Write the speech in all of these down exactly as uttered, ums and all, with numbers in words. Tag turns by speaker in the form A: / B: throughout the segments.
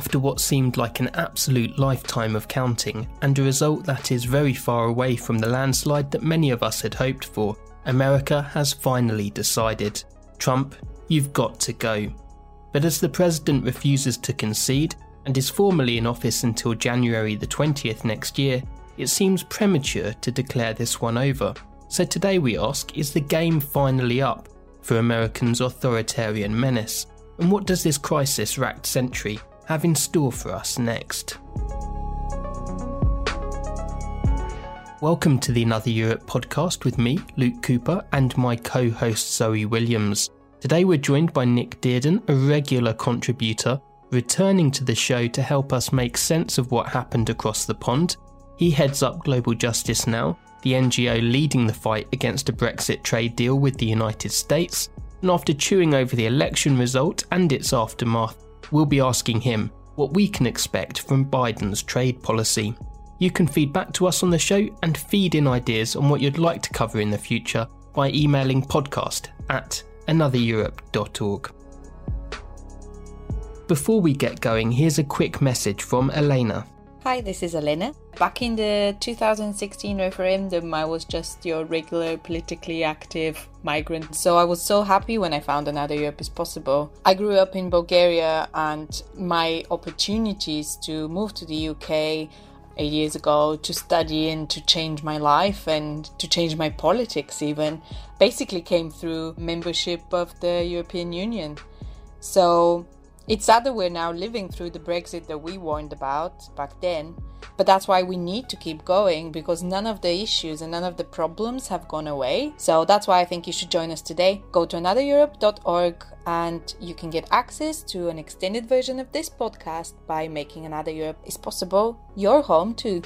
A: After what seemed like an absolute lifetime of counting, and a result that is very far away from the landslide that many of us had hoped for, America has finally decided. Trump, you've got to go. But as the president refuses to concede, and is formally in office until January the twentieth next year, it seems premature to declare this one over. So today we ask, is the game finally up for America's authoritarian menace? And what does this crisis-racked century have in store for us next? Welcome to the Another Europe podcast with me, Luke Cooper, and my co-host Zoe Williams. Today we're joined by Nick Dearden, a regular contributor, returning to the show to help us make sense of what happened across the pond. He heads up Global Justice Now, the N G O leading the fight against a Brexit trade deal with the United States, and after chewing over the election result and its aftermath, we'll be asking him what we can expect from Biden's trade policy. You can feed back to us on the show and feed in ideas on what you'd like to cover in the future by emailing podcast at another europe dot org. Before we get going, here's a quick message from Elena.
B: Hi, this is Elena. Back in the two thousand sixteen referendum, I was just your regular politically active migrant. So I was so happy when I found Another Europe is Possible. I grew up in Bulgaria, and my opportunities to move to the U K eight years ago to study and to change my life and to change my politics even basically came through membership of the European Union. So it's sad that we're now living through the Brexit that we warned about back then, but that's why we need to keep going, because none of the issues and none of the problems have gone away. So that's why I think you should join us today. Go to another europe dot org and you can get access to an extended version of this podcast by making Another Europe is Possible your home too.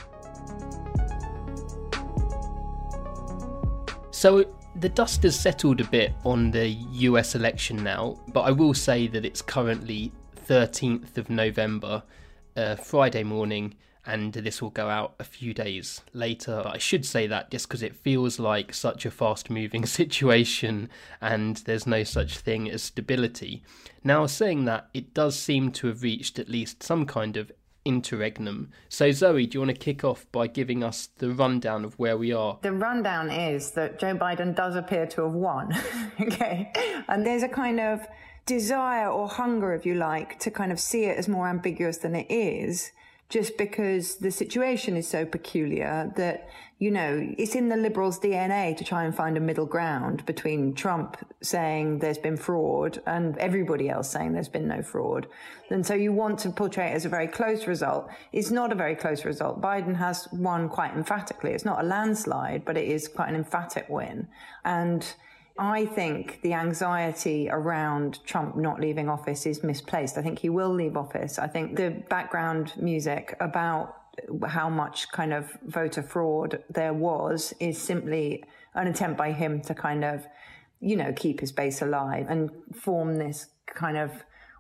A: So the dust has settled a bit on the U S election now, but I will say that it's currently thirteenth of November, uh, Friday morning, and this will go out a few days later. But I should say that just because it feels like such a fast-moving situation and there's no such thing as stability. Now, saying that, it does seem to have reached at least some kind of interregnum. So Zoe, do you want to kick off by giving us the rundown of where we are?
C: The rundown is that Joe Biden does appear to have won. Okay. And there's a kind of desire or hunger, if you like, to kind of see it as more ambiguous than it is, just because the situation is so peculiar that, you know, it's in the Liberals' D N A to try and find a middle ground between Trump saying there's been fraud and everybody else saying there's been no fraud. And so you want to portray it as a very close result. It's not a very close result. Biden has won quite emphatically. It's not a landslide, but it is quite an emphatic win. And I think the anxiety around Trump not leaving office is misplaced. I think he will leave office. I think the background music about how much kind of voter fraud there was is simply an attempt by him to kind of, you know, keep his base alive and form this kind of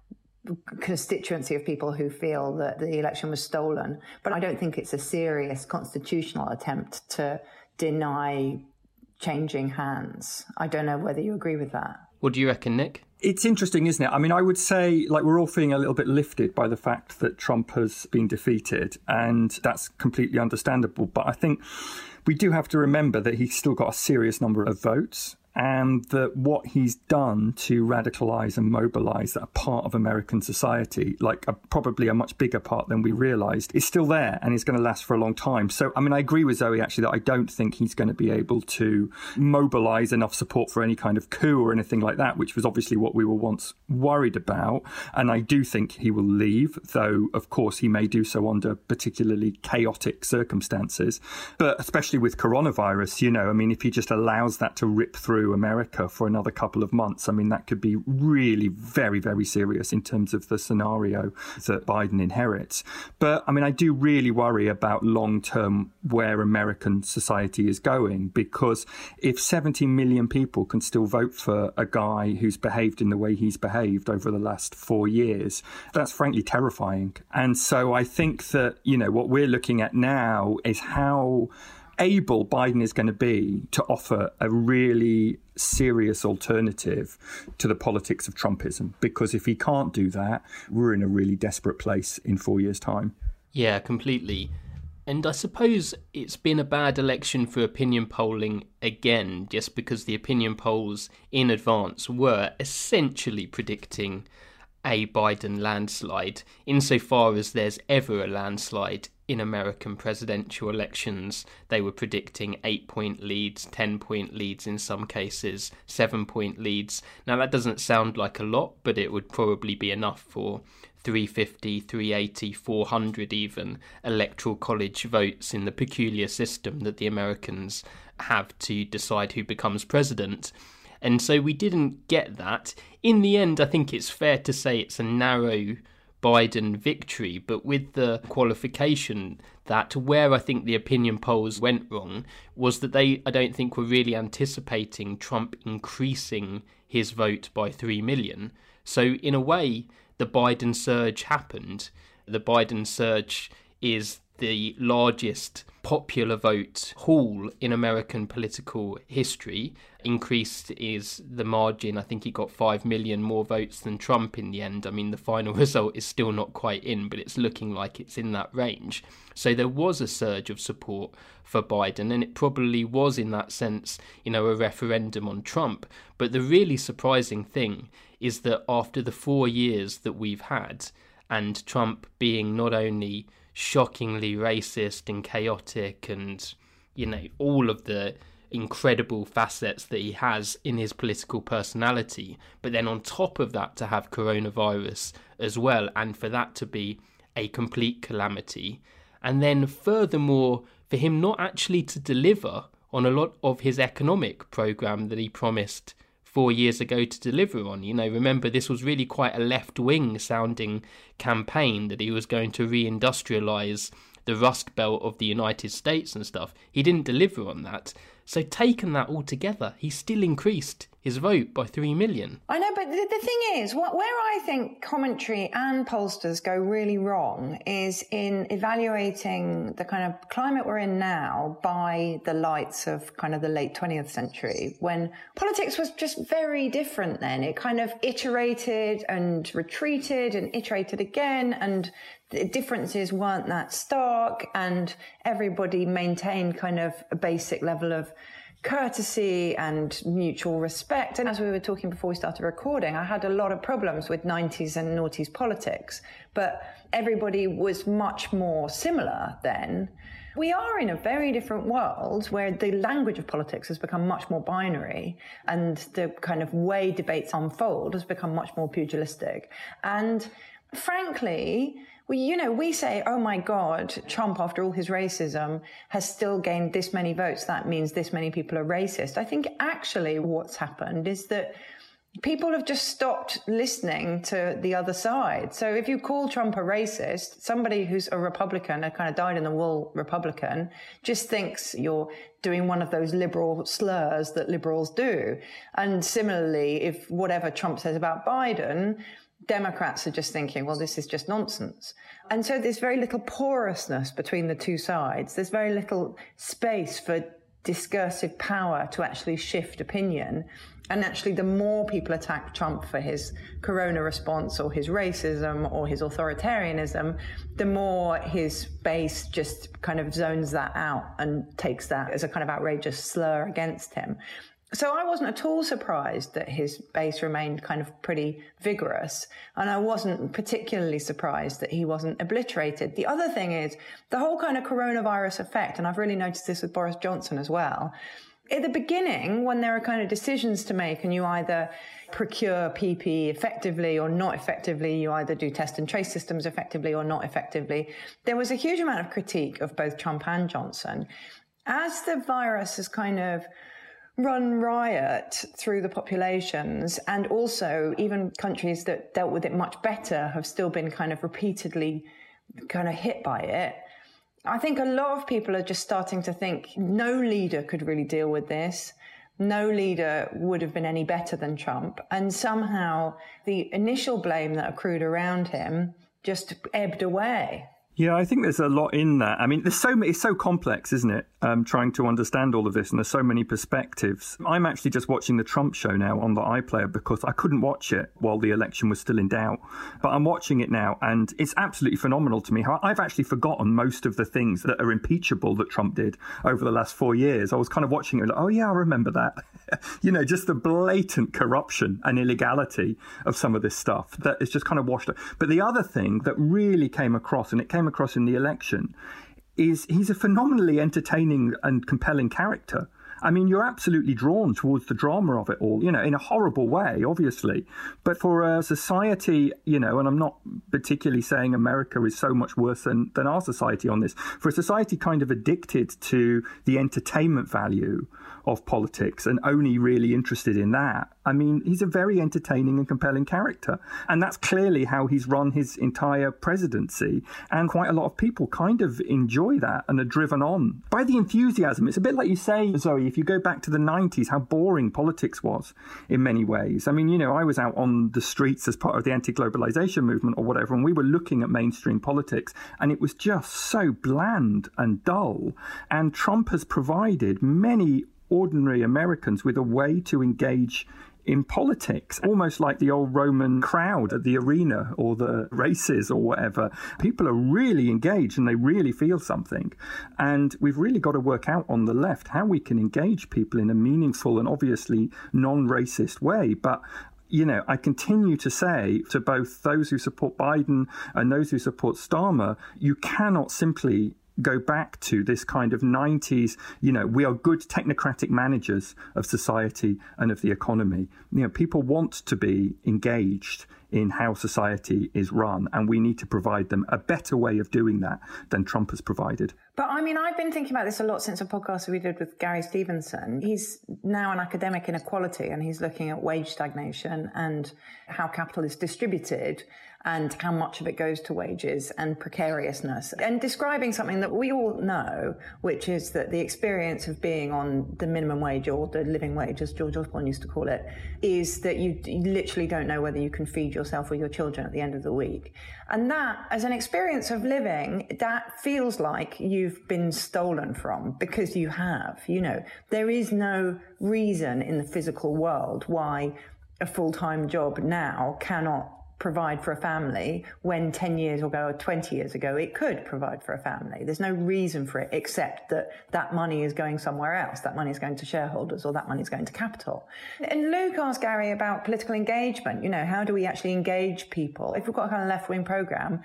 C: constituency of people who feel that the election was stolen. But I don't think it's a serious constitutional attempt to deny changing hands. I don't know whether you agree with that.
A: What do you reckon, Nick?
D: It's interesting, isn't it? I mean, I would say, like, we're all feeling a little bit lifted by the fact that Trump has been defeated, and that's completely understandable. But I think we do have to remember that he's still got a serious number of votes, and that what he's done to radicalise and mobilise that part of American society, like a, probably a much bigger part than we realised, is still there and is going to last for a long time. So, I mean, I agree with Zoe, actually, that I don't think he's going to be able to mobilise enough support for any kind of coup or anything like that, which was obviously what we were once worried about. And I do think he will leave, though, of course, he may do so under particularly chaotic circumstances. But especially with coronavirus, you know, I mean, if he just allows that to rip through America for another couple of months, I mean, that could be really very, very serious in terms of the scenario that Biden inherits. But I mean, I do really worry about long term where American society is going, because if seventy million people can still vote for a guy who's behaved in the way he's behaved over the last four years, that's frankly terrifying. And so I think that, you know, what we're looking at now is how able Biden is going to be to offer a really serious alternative to the politics of Trumpism. Because if he can't do that, we're in a really desperate place in four years' time.
A: Yeah, completely. And I suppose it's been a bad election for opinion polling again, just because the opinion polls in advance were essentially predicting a Biden landslide, insofar as there's ever a landslide in American presidential elections. They were predicting eight-point leads, ten-point leads in some cases, seven-point leads. Now, that doesn't sound like a lot, but it would probably be enough for three fifty, three eighty, four hundred even electoral college votes in the peculiar system that the Americans have to decide who becomes president. And so we didn't get that. In the end, I think it's fair to say it's a narrow Biden victory, but with the qualification that where I think the opinion polls went wrong was that they, I don't think, were really anticipating Trump increasing his vote by three million. So in a way, the Biden surge happened. The Biden surge is the largest popular vote haul in American political history. Increased is the margin. I think he got five million more votes than Trump in the end. I mean, the final result is still not quite in, but it's looking like it's in that range. So there was a surge of support for Biden, and it probably was, in that sense, you know, a referendum on Trump. But the really surprising thing is that after the four years that we've had, and Trump being not only shockingly racist and chaotic and, you know, all of the incredible facets that he has in his political personality, but then on top of that to have coronavirus as well, and for that to be a complete calamity. And then furthermore, for him not actually to deliver on a lot of his economic programme that he promised four years ago to deliver on. You know, remember, this was really quite a left-wing sounding campaign that he was going to reindustrialise the Rust Belt of the United States and stuff. He didn't deliver on that. So taken that all together, he still increased his vote by three million.
C: I know, but the, the thing is, what, where I think commentary and pollsters go really wrong is in evaluating the kind of climate we're in now by the lights of kind of the late twentieth century, when politics was just very different then. It kind of iterated and retreated and iterated again, and the differences weren't that stark, and everybody maintained kind of a basic level of courtesy and mutual respect. And as we were talking before we started recording, I had a lot of problems with nineties and noughties politics, but everybody was much more similar then. We are in a very different world where the language of politics has become much more binary, and the kind of way debates unfold has become much more pugilistic. And frankly, we, you know, we say, oh my God, Trump, after all his racism, has still gained this many votes. That means this many people are racist. I think actually what's happened is that people have just stopped listening to the other side. So if you call Trump a racist, somebody who's a Republican, a kind of dyed-in-the-wool Republican, just thinks you're doing one of those liberal slurs that liberals do. And similarly, if whatever Trump says about Biden, Democrats are just thinking, well, this is just nonsense. And so there's very little porousness between the two sides. There's very little space for discursive power to actually shift opinion. And actually, the more people attack Trump for his corona response or his racism or his authoritarianism, the more his base just kind of zones that out and takes that as a kind of outrageous slur against him. So I wasn't at all surprised that his base remained kind of pretty vigorous. And I wasn't particularly surprised that he wasn't obliterated. The other thing is the whole kind of coronavirus effect, and I've really noticed this with Boris Johnson as well. At the beginning, when there are kind of decisions to make and you either procure P P E effectively or not effectively, you either do test and trace systems effectively or not effectively, there was a huge amount of critique of both Trump and Johnson. As the virus has kind of run riot through the populations, and also even countries that dealt with it much better have still been kind of repeatedly kind of hit by it. I think a lot of people are just starting to think no leader could really deal with this. No leader would have been any better than Trump. And somehow the initial blame that accrued around him just ebbed away.
D: Yeah, I think there's a lot in that. I mean, there's so many, it's so complex, isn't it? Um, trying to understand all of this, and there's so many perspectives. I'm actually just watching the Trump show now on the iPlayer because I couldn't watch it while the election was still in doubt. But I'm watching it now, and it's absolutely phenomenal to me how I've actually forgotten most of the things that are impeachable that Trump did over the last four years. I was kind of watching it like, oh yeah, I remember that. You know, just the blatant corruption and illegality of some of this stuff that is just kind of washed up. But the other thing that really came across, and it came across in the election, is he's a phenomenally entertaining and compelling character. I mean, you're absolutely drawn towards the drama of it all, you know, in a horrible way, obviously. But for a society, you know, and I'm not particularly saying America is so much worse than, than our society on this, for a society kind of addicted to the entertainment value of politics and only really interested in that, I mean, he's a very entertaining and compelling character. And that's clearly how he's run his entire presidency. And quite a lot of people kind of enjoy that and are driven on by the enthusiasm. It's a bit like you say, Zoe, if you go back to the nineties, how boring politics was in many ways. I mean, you know, I was out on the streets as part of the anti-globalization movement or whatever, and we were looking at mainstream politics, and it was just so bland and dull. And Trump has provided many ordinary Americans with a way to engage in politics, almost like the old Roman crowd at the arena or the races or whatever. People are really engaged and they really feel something. And we've really got to work out on the left how we can engage people in a meaningful and obviously non-racist way. But you know, I continue to say to both those who support Biden and those who support Starmer, you cannot simply go back to this kind of nineties, you know, we are good technocratic managers of society and of the economy. You know, people want to be engaged in how society is run, and we need to provide them a better way of doing that than Trump has provided.
C: But I mean, I've been thinking about this a lot since a podcast we did with Gary Stevenson. He's now an academic in equality, and he's looking at wage stagnation and how capital is distributed and how much of it goes to wages and precariousness, and describing something that we all know, which is that the experience of being on the minimum wage or the living wage, as George Osborne used to call it, is that you, you literally don't know whether you can feed yourself or your children at the end of the week. And that, as an experience of living, that feels like you've been stolen from, because you have. You know, there is no reason in the physical world why a full-time job now cannot provide for a family when ten years ago or twenty years ago it could provide for a family. There's no reason for it except that that money is going somewhere else. That money is going to shareholders, or that money is going to capital. And Luke asked Gary about political engagement. You know, how do we actually engage people? If we've got a kind of left-wing program,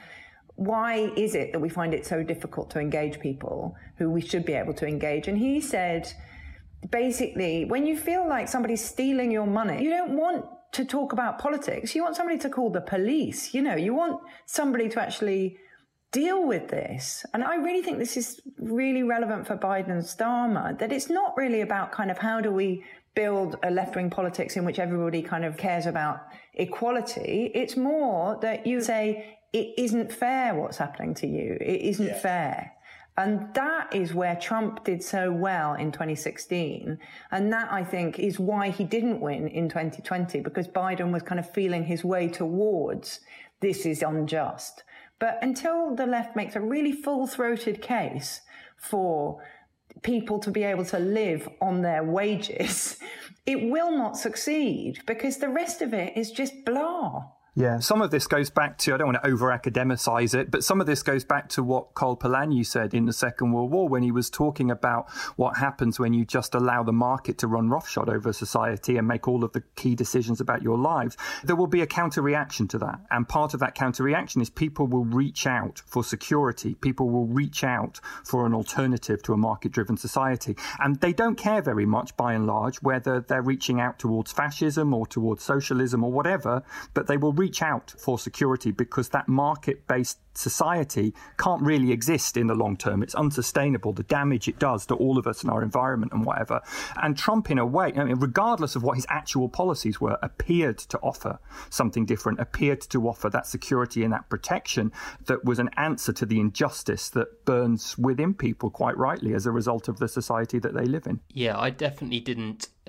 C: why is it that we find it so difficult to engage people who we should be able to engage? And he said, basically, when you feel like somebody's stealing your money, you don't want to talk about politics. You want somebody to call the police. You know, you want somebody to actually deal with this. And I really think this is really relevant for Biden and Starmer, that it's not really about kind of how do we build a left-wing politics in which everybody kind of cares about equality. It's more that you say, it isn't fair what's happening to you. It isn't yeah. fair. And that is where Trump did so well in twenty sixteen. And that, I think, is why he didn't win in twenty twenty, because Biden was kind of feeling his way towards this is unjust. But until the left makes a really full-throated case for people to be able to live on their wages, it will not succeed, because the rest of it is just blah.
D: Yeah, some of this goes back to, I don't want to over-academicize it, but some of this goes back to what Col Polanyi said in the Second World War when he was talking about what happens when you just allow the market to run roughshod over society and make all of the key decisions about your lives. There will be a counter-reaction to that. And part of that counter-reaction is people will reach out for security. People will reach out for an alternative to a market-driven society. And they don't care very much, by and large, whether they're reaching out towards fascism or towards socialism or whatever, but they will reach out for security because that market-based society can't really exist in the long term. It's unsustainable, the damage it does to all of us and our environment and whatever. And Trump, in a way, I mean, regardless of what his actual policies were, appeared to offer something different, appeared to offer that security and that protection that was an answer to the injustice that burns within people, quite rightly, as a result of the society that they live in.
A: Yeah, I definitely didn't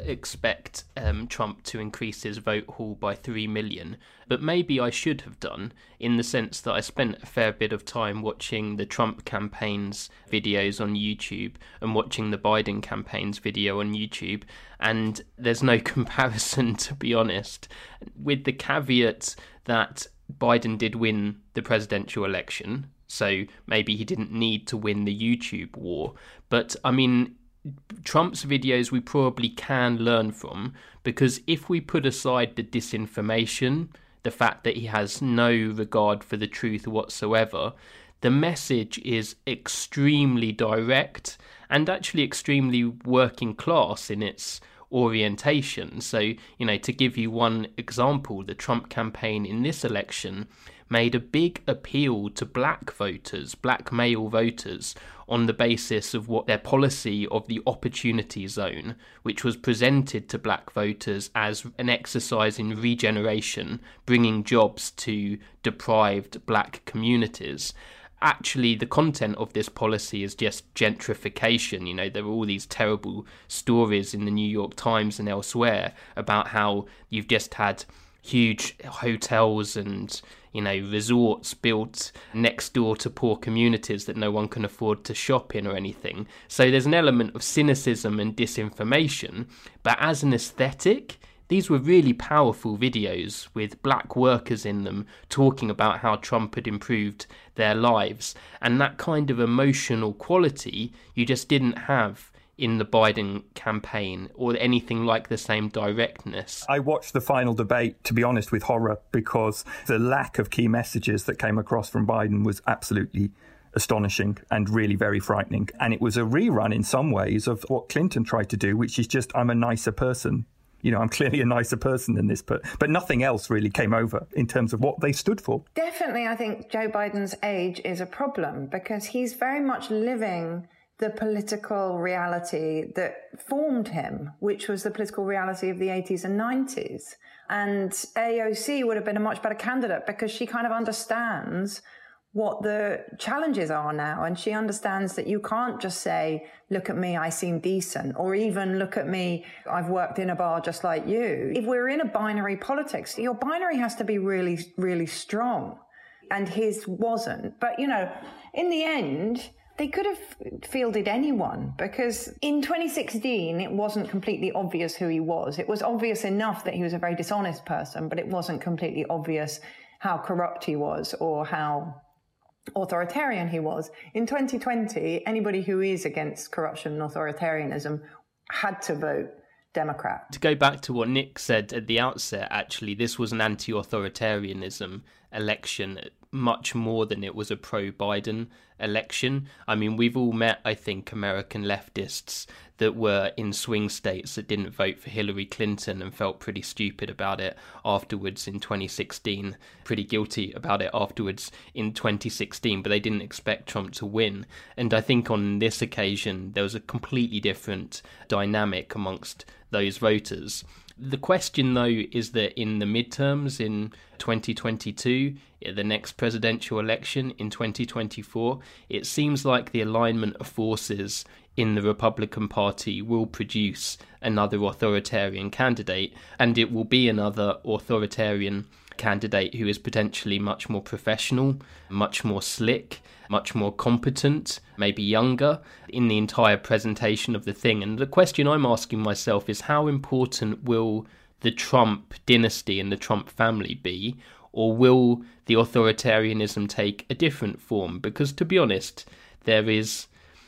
A: expect um, Trump to increase his vote haul by three million, but maybe I should have done, in the sense that I spent a fair bit of time watching the Trump campaign's videos on YouTube and watching the Biden campaign's video on YouTube, and there's no comparison, to be honest, with the caveat that Biden did win the presidential election, so maybe he didn't need to win the YouTube war. But, I mean, Trump's videos we probably can learn from, because if we put aside the disinformation, the fact that he has no regard for the truth whatsoever, the message is extremely direct and actually extremely working class in its orientation. So, you know, to give you one example, the Trump campaign in this election made a big appeal to black voters, black male voters, on the basis of what their policy of the opportunity zone, which was presented to black voters as an exercise in regeneration, bringing jobs to deprived black communities. Actually, the content of this policy is just gentrification. You know, there are all these terrible stories in the New York Times and elsewhere about how you've just had huge hotels and, you know, resorts built next door to poor communities that no one can afford to shop in or anything. So there's an element of cynicism and disinformation. But as an aesthetic, these were really powerful videos with black workers in them talking about how Trump had improved their lives. And that kind of emotional quality you just didn't have in the Biden campaign, or anything like the same directness.
D: I watched the final debate, to be honest, with horror, because the lack of key messages that came across from Biden was absolutely astonishing and really very frightening. And it was a rerun in some ways of what Clinton tried to do, which is just, I'm a nicer person. You know, I'm clearly a nicer person than this, but but nothing else really came over in terms of what they stood for.
C: Definitely, I think Joe Biden's age is a problem, because he's very much living the political reality that formed him, which was the political reality of the eighties and nineties. And A O C would have been a much better candidate, because she kind of understands what the challenges are now. And she understands that you can't just say, look at me, I seem decent, or even look at me, I've worked in a bar just like you. If we're in a binary politics, your binary has to be really, really strong. And his wasn't. But, you know, in the end, they could have fielded anyone, because in twenty sixteen, it wasn't completely obvious who he was. It was obvious enough that he was a very dishonest person, but it wasn't completely obvious how corrupt he was or how authoritarian he was. In twenty twenty, anybody who is against corruption and authoritarianism had to vote Democrat.
A: To go back to what Nick said at the outset, actually, this was an anti-authoritarianism election, much more than it was a pro-Biden election. I mean, we've all met, I think, American leftists that were in swing states that didn't vote for Hillary Clinton and felt pretty stupid about it afterwards in twenty sixteen, pretty guilty about it afterwards in twenty sixteen, but they didn't expect Trump to win. And I think on this occasion, there was a completely different dynamic amongst those voters. The question, though, is that in the midterms in twenty twenty-two, the next presidential election in twenty twenty-four, it seems like the alignment of forces in the Republican Party will produce another authoritarian candidate, and it will be another authoritarian candidate who is potentially much more professional, much more slick, much more competent, maybe younger, in the entire presentation of the thing. And the question I'm asking myself is, how important will the Trump dynasty and the Trump family be, or will the authoritarianism take a different form? Because, to be honest, there is,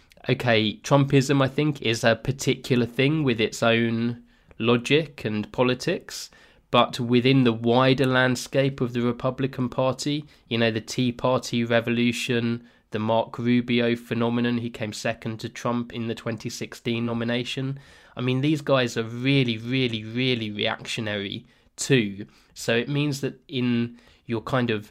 A: okay, Trumpism, I think, is a particular thing with its own logic and politics. But within the wider landscape of the Republican Party, you know, the Tea Party revolution, the Marco Rubio phenomenon, he came second to Trump in the twenty sixteen nomination. I mean, these guys are really, really, really reactionary too. So it means that in your kind of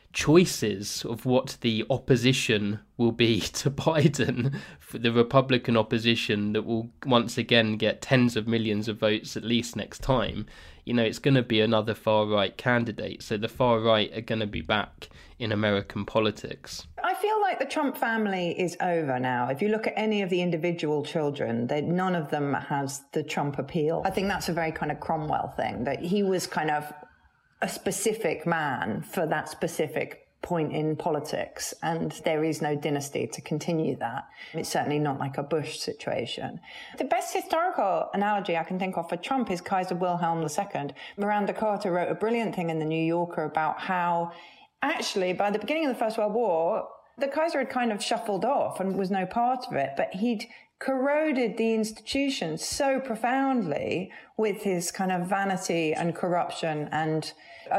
A: choices of what the opposition will be to Biden, for the Republican opposition that will once again get tens of millions of votes at least next time, you know, it's going to be another far-right candidate. So the far-right are going to be back in American politics.
C: I feel like the Trump family is over now. If you look at any of the individual children, they, none of them has the Trump appeal. I think that's a very kind of Cromwell thing, that he was kind of a specific man for that specific point in politics, and there is no dynasty to continue that. It's certainly not like a Bush situation. The best historical analogy I can think of for Trump is Kaiser Wilhelm the Second. Miranda Carter wrote a brilliant thing in the New Yorker about how actually by the beginning of the First World War, the Kaiser had kind of shuffled off and was no part of it, but he'd corroded the institution so profoundly with his kind of vanity and corruption and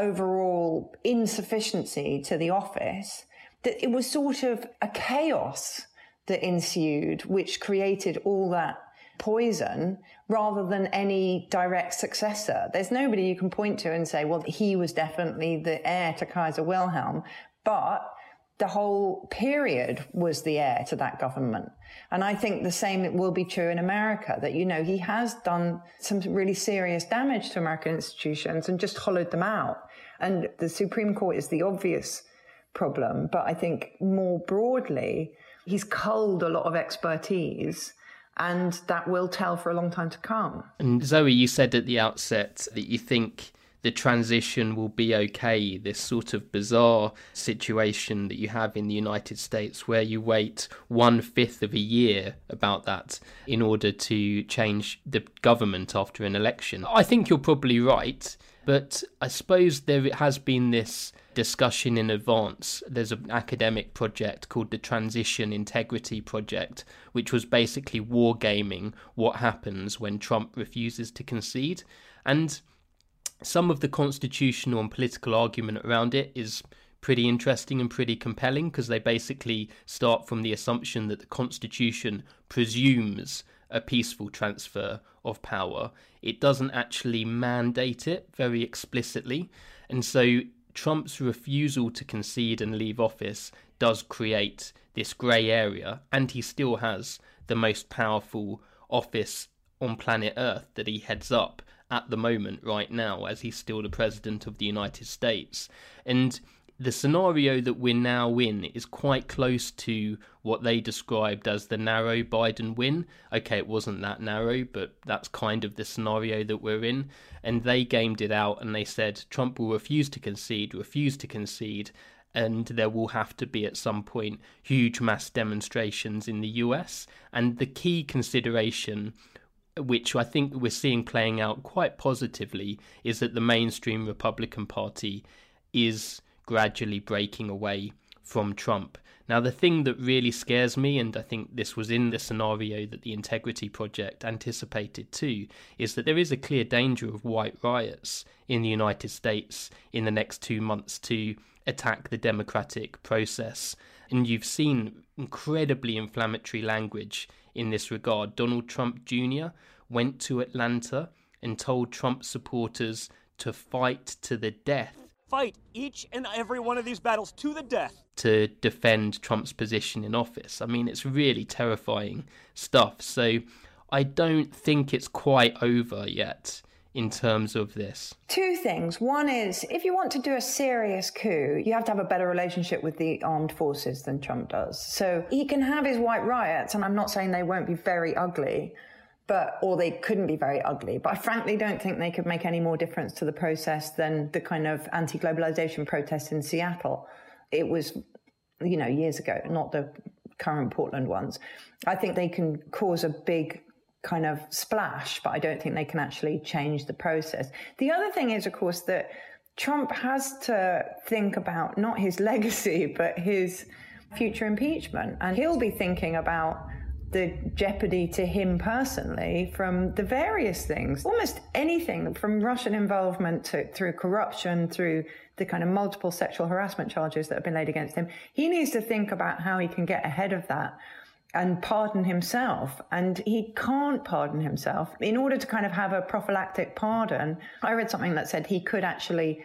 C: overall insufficiency to the office that it was sort of a chaos that ensued, which created all that poison rather than any direct successor. There's nobody you can point to and say, well, he was definitely the heir to Kaiser Wilhelm, but the whole period was the heir to that government. And I think the same will be true in America, that, you know, he has done some really serious damage to American institutions and just hollowed them out. And the Supreme Court is the obvious problem. But I think more broadly, he's culled a lot of expertise, and that will tell for a long time to come.
A: And Zoe, you said at the outset that you think the transition will be okay, this sort of bizarre situation that you have in the United States where you wait one-fifth of a year about that in order to change the government after an election. I think you're probably right, but I suppose there has been this discussion in advance. There's an academic project called the Transition Integrity Project, which was basically wargaming what happens when Trump refuses to concede. And some of the constitutional and political argument around it is pretty interesting and pretty compelling, because they basically start from the assumption that the Constitution presumes a peaceful transfer of power. It doesn't actually mandate it very explicitly. And so Trump's refusal to concede and leave office does create this grey area, and he still has the most powerful office on planet Earth that he heads up at the moment right now, as he's still the president of the United States. And the scenario that we're now in is quite close to what they described as the narrow Biden win. Okay, it wasn't that narrow, but that's kind of the scenario that we're in. And they gamed it out and they said Trump will refuse to concede, refuse to concede, and there will have to be at some point huge mass demonstrations in the U S. And the key consideration, which I think we're seeing playing out quite positively, is that the mainstream Republican Party is gradually breaking away from Trump. Now, the thing that really scares me, and I think this was in the scenario that the Integrity Project anticipated too, is that there is a clear danger of white riots in the United States in the next two months to attack the democratic process. And you've seen incredibly inflammatory language in this regard. Donald Trump Junior went to Atlanta and told Trump supporters to fight to the death.
E: Fight each and every one of these battles to the death.
A: To defend Trump's position in office. I mean, it's really terrifying stuff. So I don't think it's quite over yet in terms of this.
C: Two things. One is, if you want to do a serious coup, you have to have a better relationship with the armed forces than Trump does. So he can have his white riots, and I'm not saying they won't be very ugly, but or they couldn't be very ugly. But I frankly don't think they could make any more difference to the process than the kind of anti-globalization protests in Seattle. It was, you know, years ago, not the current Portland ones. I think they can cause a big kind of splash, but I don't think they can actually change the process. The other thing is, of course, that Trump has to think about not his legacy, but his future impeachment. And he'll be thinking about the jeopardy to him personally from the various things, almost anything from Russian involvement to through corruption, through the kind of multiple sexual harassment charges that have been laid against him. He needs to think about how he can get ahead of that and pardon himself. And he can't pardon himself. In order to kind of have a prophylactic pardon, I read something that said he could actually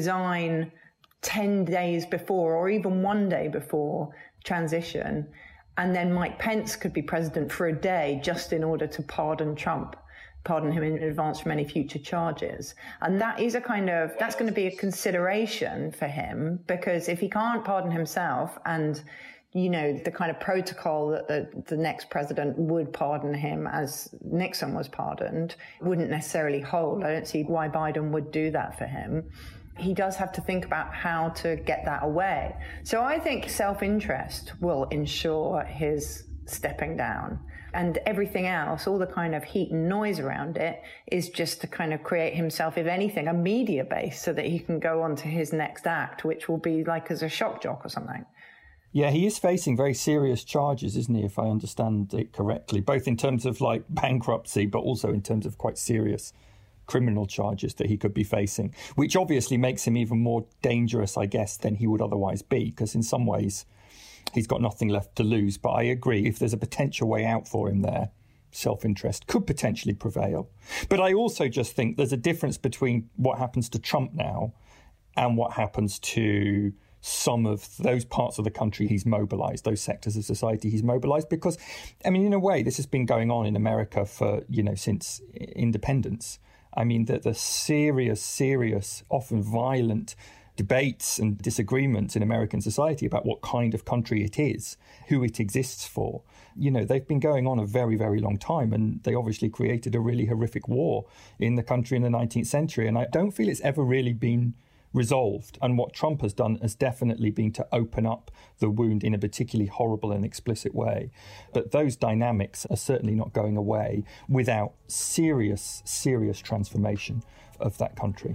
C: resign ten days before or even one day before transition And then Mike Pence could be president for a day just in order to pardon Trump, pardon him in advance from any future charges. And that is a kind of, that's going to be a consideration for him, because if he can't pardon himself and, you know, the kind of protocol that the, the next president would pardon him as Nixon was pardoned wouldn't necessarily hold. I don't see why Biden would do that for him. He does have to think about how to get that away. So I think self-interest will ensure his stepping down. And everything else, all the kind of heat and noise around it, is just to kind of create himself, if anything, a media base so that he can go on to his next act, which will be like as a shock jock or something.
D: Yeah, he is facing very serious charges, isn't he, if I understand it correctly, both in terms of like bankruptcy, but also in terms of quite serious criminal charges that he could be facing, which obviously makes him even more dangerous, I guess, than he would otherwise be, because in some ways he's got nothing left to lose. But I agree, if there's a potential way out for him there, self-interest could potentially prevail. But I also just think there's a difference between what happens to Trump now and what happens to some of those parts of the country he's mobilized, those sectors of society he's mobilized. Because, I mean, in a way, this has been going on in America for, you know, since independence. I mean, the, the serious, serious, often violent debates and disagreements in American society about what kind of country it is, who it exists for, you know, they've been going on a very, very long time. And they obviously created a really horrific war in the country in the nineteenth century. And I don't feel it's ever really been resolved. And what Trump has done has definitely been to open up the wound in a particularly horrible and explicit way. But those dynamics are certainly not going away without serious, serious transformation of that country.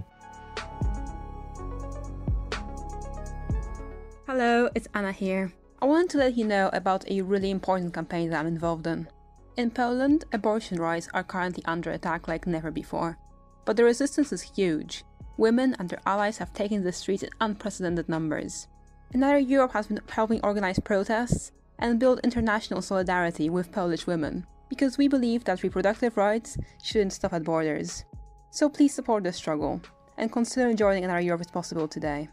F: Hello, it's Anna here. I wanted to let you know about a really important campaign that I'm involved in. In Poland, abortion rights are currently under attack like never before. But the resistance is huge. Women and their allies have taken to the streets in unprecedented numbers. Another Europe has been helping organize protests and build international solidarity with Polish women, because we believe that reproductive rights shouldn't stop at borders. So please support this struggle, and consider joining Another Europe if possible today.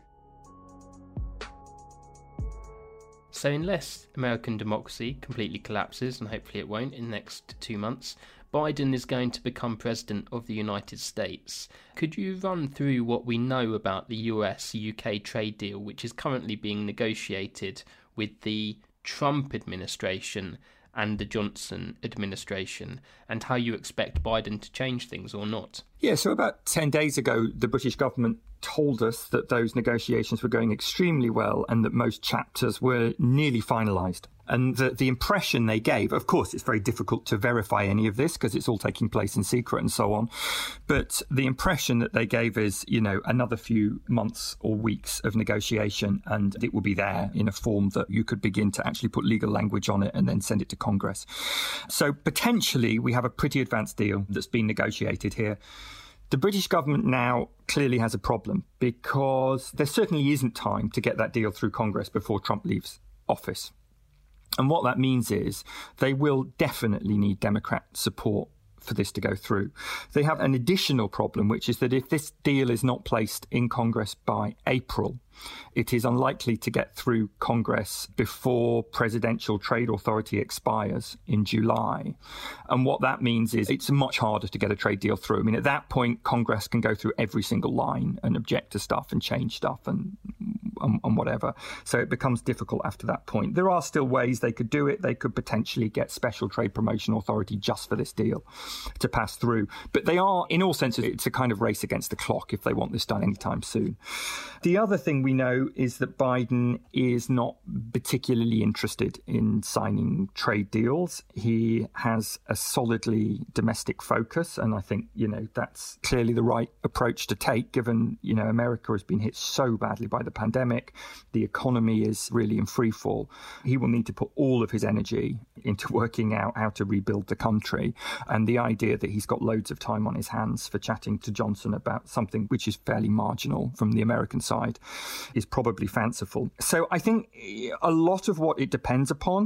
A: So unless American democracy completely collapses, and hopefully it won't in the next two months, Biden is going to become president of the United States. Could you run through what we know about the U S U K trade deal, which is currently being negotiated with the Trump administration and the Johnson administration, and how you expect Biden to change things or not?
D: Yeah, so about ten days ago, the British government told us that those negotiations were going extremely well and that most chapters were nearly finalised. And the, the impression they gave, of course, it's very difficult to verify any of this because it's all taking place in secret and so on. But the impression that they gave is, you know, another few months or weeks of negotiation and it will be there in a form that you could begin to actually put legal language on it and then send it to Congress. So potentially we have a pretty advanced deal that's been negotiated here. The British government now clearly has a problem because there certainly isn't time to get that deal through Congress before Trump leaves office. And what that means is they will definitely need Democrat support for this to go through. They have an additional problem, which is that if this deal is not placed in Congress by April, it is unlikely to get through Congress before Presidential Trade Authority expires in July. And what that means is it's much harder to get a trade deal through. I mean, at that point, Congress can go through every single line and object to stuff and change stuff and, and, and whatever. So it becomes difficult after that point. There are still ways they could do it. They could potentially get Special Trade Promotion Authority just for this deal to pass through. But they are, in all senses, it's a kind of race against the clock if they want this done anytime soon. The other thing we know is that Biden is not particularly interested in signing trade deals. He has a solidly domestic focus, and I think, you know, that's clearly the right approach to take, given, you know, America has been hit so badly by the pandemic. The economy is really in free fall. He will need to put all of his energy into working out how to rebuild the country. And the idea that he's got loads of time on his hands for chatting to Johnson about something which is fairly marginal from the American side is probably fanciful. So I think a lot of what it depends upon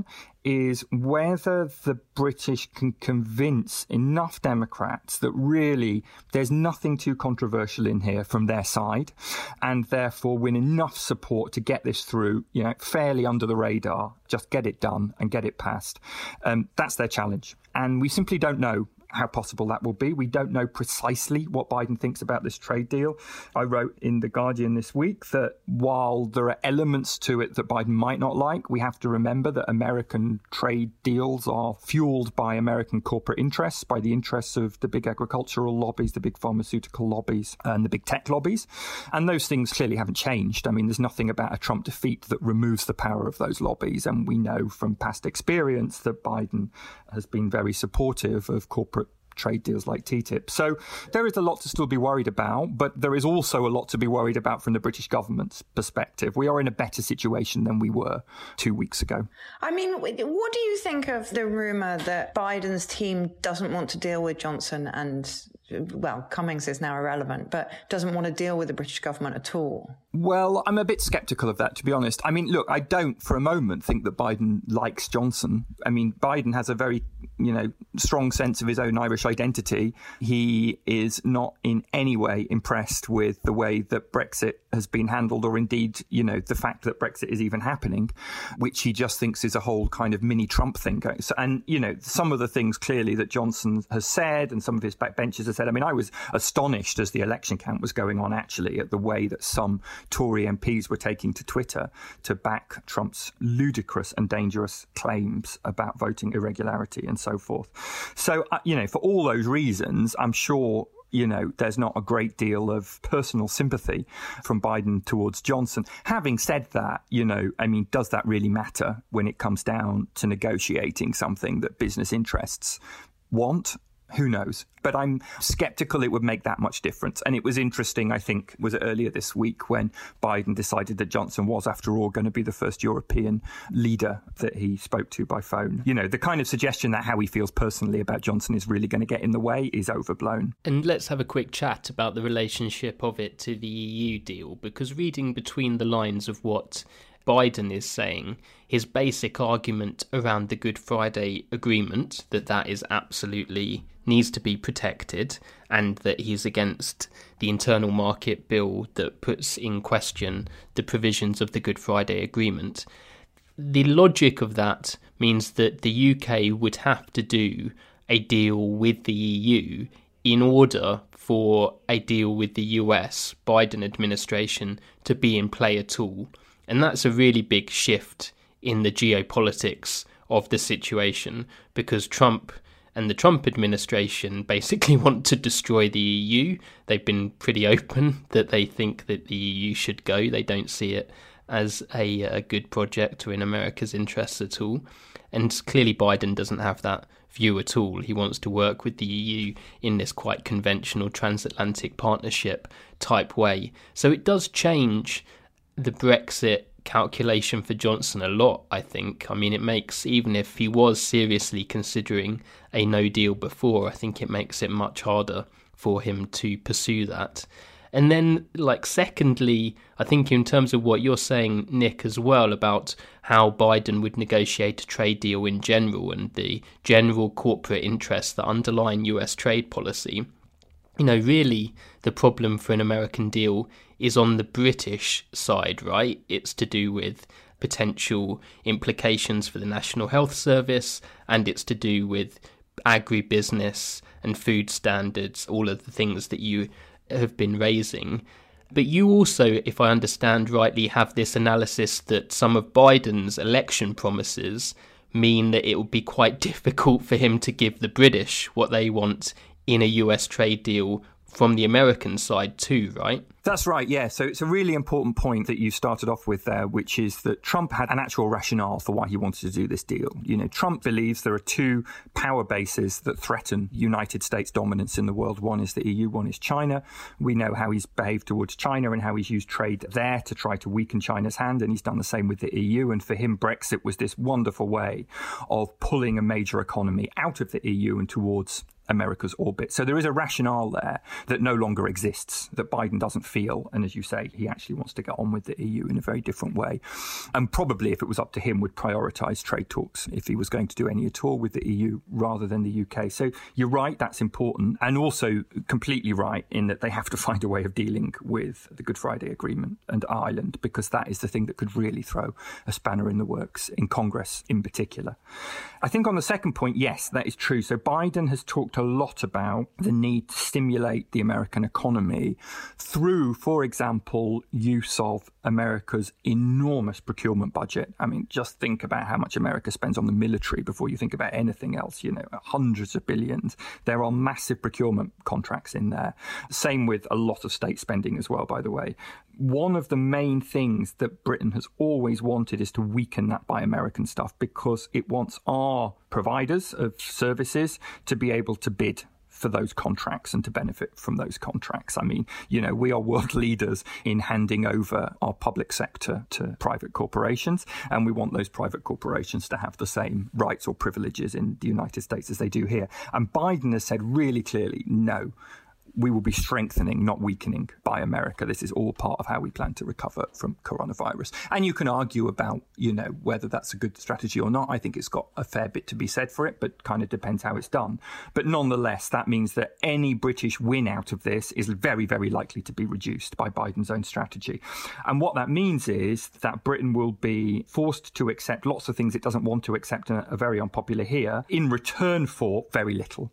D: is whether the British can convince enough Democrats that really there's nothing too controversial in here from their side, and therefore win enough support to get this through, you know, fairly under the radar, just get it done and get it passed. Um, that's their challenge. And we simply don't know how possible that will be. We don't know precisely what Biden thinks about this trade deal. I wrote in The Guardian this week that while there are elements to it that Biden might not like, we have to remember that American trade deals are fueled by American corporate interests, by the interests of the big agricultural lobbies, the big pharmaceutical lobbies, and the big tech lobbies. And those things clearly haven't changed. I mean, there's nothing about a Trump defeat that removes the power of those lobbies. And we know from past experience that Biden has been very supportive of corporate trade deals like T T I P. So there is a lot to still be worried about, but there is also a lot to be worried about from the British government's perspective. We are in a better situation than we were two weeks ago.
C: I mean, what do you think of the rumour that Biden's team doesn't want to deal with Johnson and, well, Cummings is now irrelevant, but doesn't want to deal with the British government at all?
D: Well, I'm a bit sceptical of that, to be honest. I mean, look, I don't for a moment think that Biden likes Johnson. I mean, Biden has a very, you know, strong sense of his own Irish identity. He is not in any way impressed with the way that Brexit has been handled, or indeed, you know, the fact that Brexit is even happening, which he just thinks is a whole kind of mini Trump thing going. So, and, you know, some of the things clearly that Johnson has said and some of his backbenchers have said. I mean, I was astonished as the election count was going on, actually, at the way that some Tory M Ps were taking to Twitter to back Trump's ludicrous and dangerous claims about voting irregularity and so forth. So, uh, you know, for all those reasons, I'm sure, you know, there's not a great deal of personal sympathy from Biden towards Johnson. Having said that, you know, I mean, does that really matter when it comes down to negotiating something that business interests want? Who knows? But I'm sceptical it would make that much difference. And it was interesting, I think, was it earlier this week when Biden decided that Johnson was, after all, going to be the first European leader that he spoke to by phone. You know, the kind of suggestion that how he feels personally about Johnson is really going to get in the way is overblown.
A: And let's have a quick chat about the relationship of it to the E U deal, because reading between the lines of what Biden is saying, his basic argument around the Good Friday Agreement, that that is absolutely needs to be protected, and that he's against the internal market bill that puts in question the provisions of the Good Friday Agreement. The logic of that means that the U K would have to do a deal with the E U in order for a deal with the U S Biden administration to be in play at all. And that's a really big shift in the geopolitics of the situation, because Trump and the Trump administration basically want to destroy the E U. They've been pretty open that they think that the E U should go. They don't see it as a, a good project or in America's interests at all. And clearly Biden doesn't have that view at all. He wants to work with the E U in this quite conventional transatlantic partnership type way. So it does change the Brexit calculation for Johnson a lot, I think. I mean, it makes, even if he was seriously considering a no deal before, I think it makes it much harder for him to pursue that. And then, like, secondly, I think in terms of what you're saying, Nick, as well, about how Biden would negotiate a trade deal in general and the general corporate interests that underline U S trade policy, you know, really the problem for an American deal is on the British side, right? It's to do with potential implications for the National Health Service, and it's to do with agribusiness and food standards, all of the things that you have been raising. But you also, if I understand rightly, have this analysis that some of Biden's election promises mean that it would be quite difficult for him to give the British what they want in a U S trade deal from the American side too, right?
D: That's right, yeah. So it's a really important point that you started off with there, which is that Trump had an actual rationale for why he wanted to do this deal. You know, Trump believes there are two power bases that threaten United States dominance in the world. One is the E U, one is China. We know how he's behaved towards China and how he's used trade there to try to weaken China's hand, and he's done the same with the E U. And for him, Brexit was this wonderful way of pulling a major economy out of the E U and towards America's orbit. So there is a rationale there that no longer exists, that Biden doesn't feel. And as you say, he actually wants to get on with the E U in a very different way. And probably, if it was up to him, would prioritise trade talks if he was going to do any at all with the E U rather than the U K. So you're right, that's important. And also completely right in that they have to find a way of dealing with the Good Friday Agreement and Ireland, because that is the thing that could really throw a spanner in the works in Congress in particular. I think on the second point, yes, that is true. So Biden has talked a lot about the need to stimulate the American economy through, for example, use of America's enormous procurement budget. I mean, just think about how much America spends on the military before you think about anything else, you know, hundreds of billions. There are massive procurement contracts in there. Same with a lot of state spending as well, by the way. One of the main things that Britain has always wanted is to weaken that Buy American stuff, because it wants our providers of services to be able to bid for those contracts and to benefit from those contracts. I mean, you know, we are world leaders in handing over our public sector to private corporations, and we want those private corporations to have the same rights or privileges in the United States as they do here. And Biden has said really clearly, no, we will be strengthening, not weakening, Buy America. This is all part of how we plan to recover from coronavirus. And you can argue about, you know, whether that's a good strategy or not. I think it's got a fair bit to be said for it, but kind of depends how it's done. But nonetheless, that means that any British win out of this is very, very likely to be reduced by Biden's own strategy. And what that means is that Britain will be forced to accept lots of things it doesn't want to accept and are very unpopular here in return for very little.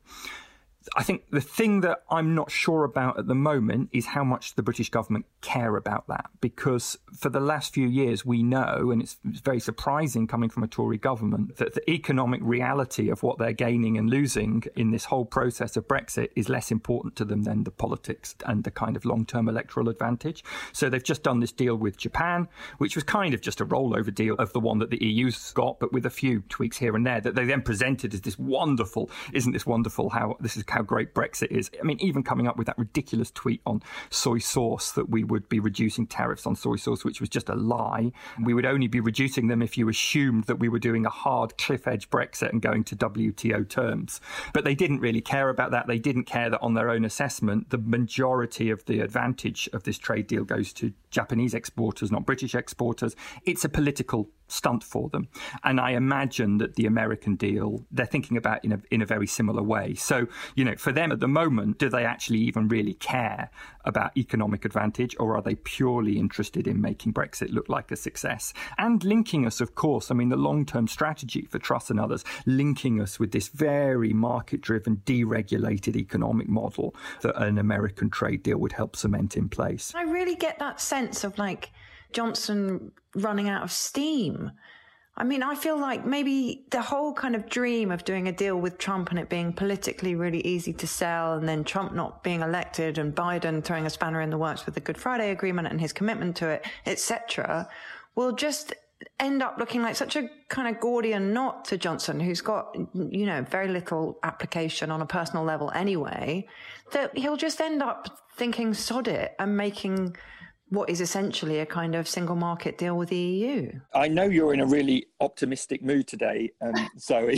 D: I think the thing that I'm not sure about at the moment is how much the British government care about that, because for the last few years we know, and it's very surprising coming from a Tory government, that the economic reality of what they're gaining and losing in this whole process of Brexit is less important to them than the politics and the kind of long-term electoral advantage. So they've just done this deal with Japan, which was kind of just a rollover deal of the one that the E U's got, but with a few tweaks here and there, that they then presented as this wonderful, isn't this wonderful how this is how great Brexit is. I mean, even coming up with that ridiculous tweet on soy sauce that we would be reducing tariffs on soy sauce, which was just a lie. We would only be reducing them if you assumed that we were doing a hard cliff edge Brexit and going to W T O terms. But they didn't really care about that. They didn't care that on their own assessment, the majority of the advantage of this trade deal goes to Japanese exporters, not British exporters. It's a political stunt for them. And I imagine that the American deal, they're thinking about in a, in a very similar way. So, you know, for them at the moment, do they actually even really care about economic advantage, or are they purely interested in making Brexit look like a success? And linking us, of course, I mean, the long-term strategy for Truss and others, linking us with this very market-driven, deregulated economic model that an American trade deal would help cement in place.
C: I really get that sense of like Johnson running out of steam. I mean, I feel like maybe the whole kind of dream of doing a deal with Trump and it being politically really easy to sell, and then Trump not being elected and Biden throwing a spanner in the works with the Good Friday Agreement and his commitment to it, et cetera, will just end up looking like such a kind of Gordian knot to Johnson, who's got, you know, very little application on a personal level anyway, that he'll just end up thinking sod it and making what is essentially a kind of single market deal with the E U.
D: I know you're in a really optimistic mood today, um, Zoe.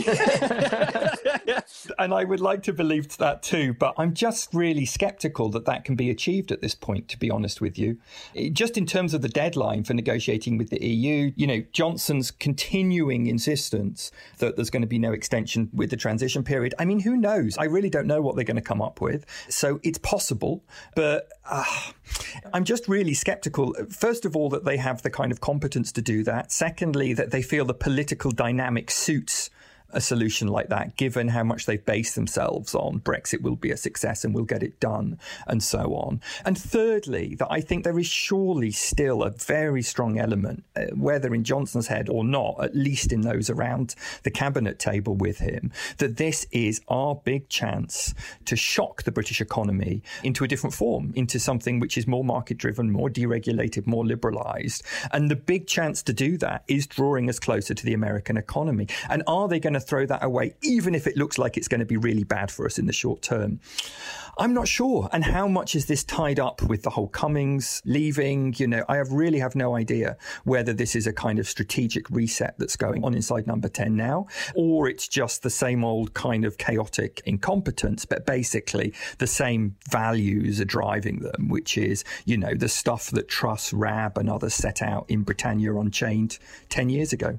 D: And I would like to believe that too, but I'm just really sceptical that that can be achieved at this point, to be honest with you. Just in terms of the deadline for negotiating with the E U, you know, Johnson's continuing insistence that there's going to be no extension with the transition period. I mean, who knows? I really don't know what they're going to come up with. So it's possible, but uh, I'm just really skeptical. First of all, that they have the kind of competence to do that. Secondly, that they feel the political dynamic suits a solution like that, given how much they've based themselves on Brexit will be a success and we'll get it done and so on. And thirdly, that I think there is surely still a very strong element, uh, whether in Johnson's head or not, at least in those around the cabinet table with him, that this is our big chance to shock the British economy into a different form, into something which is more market-driven, more deregulated, more liberalised. And the big chance to do that is drawing us closer to the American economy. And are they going to throw that away, even if it looks like it's going to be really bad for us in the short term? I'm not sure. And how much is this tied up with the whole Cummings leaving? You know, I have really have no idea whether this is a kind of strategic reset that's going on inside Number ten now, or it's just the same old kind of chaotic incompetence, but basically the same values are driving them, which is, you know, the stuff that Truss, Raab and others set out in Britannia Unchained ten years ago.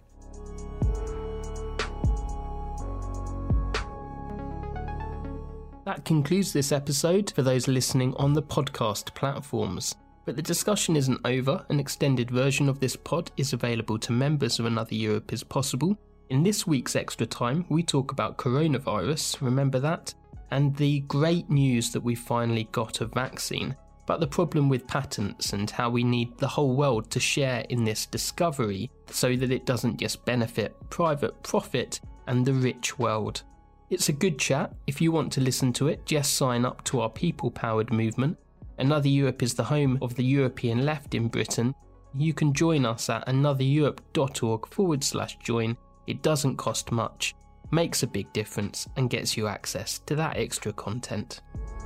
A: That concludes this episode for those listening on the podcast platforms. But the discussion isn't over. An extended version of this pod is available to members of Another Europe is Possible. In this week's Extra Time, we talk about coronavirus, remember that? And the great news that we finally got a vaccine. But the problem with patents and how we need the whole world to share in this discovery so that it doesn't just benefit private profit and the rich world. It's a good chat. If you want to listen to it, just sign up to our people-powered movement. Another Europe is the home of the European left in Britain. You can join us at anothereurope.org forward slash join. It doesn't cost much, makes a big difference and gets you access to that extra content.